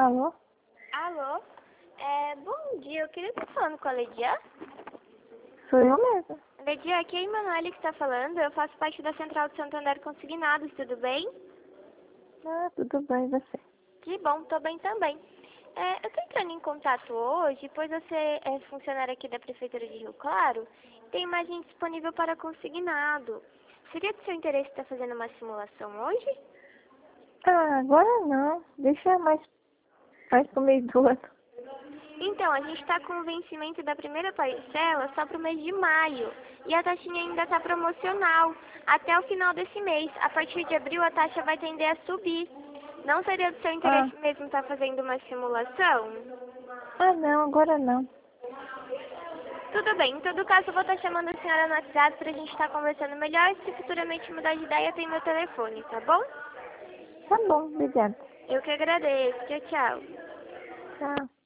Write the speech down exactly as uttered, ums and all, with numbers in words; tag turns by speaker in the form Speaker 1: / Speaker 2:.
Speaker 1: Alô?
Speaker 2: Alô? É, bom dia, eu queria estar falando com a Ledia.
Speaker 1: Sou eu mesma.
Speaker 2: Ledia, aqui é a Emanuele que está falando. Eu faço parte da Central de Santander Consignados, tudo bem?
Speaker 1: Ah, tudo bem, e você?
Speaker 2: Que bom, tô bem também. É, eu tô entrando em contato hoje, pois você é funcionário aqui da Prefeitura de Rio Claro. Tem imagem disponível para consignado. Seria do seu interesse estar fazendo uma simulação hoje?
Speaker 1: Ah, agora não. Deixa mais, mais pro meio do ano.
Speaker 2: Então, a gente está com o vencimento da primeira parcela só para o mês de maio. E a taxinha ainda está promocional. Até o final desse mês. A partir de abril, a taxa vai tender a subir. Não seria do seu
Speaker 1: Ah,
Speaker 2: interesse mesmo estar fazendo uma simulação?
Speaker 1: ah não, agora não.
Speaker 2: Tudo bem. Em todo caso, eu vou estar chamando a senhora no WhatsApp para a gente estar conversando melhor. Se futuramente mudar de ideia, tem meu telefone, tá bom?
Speaker 1: Tá bom, obrigada.
Speaker 2: Eu que agradeço. Tchau, tchau.
Speaker 1: Tchau.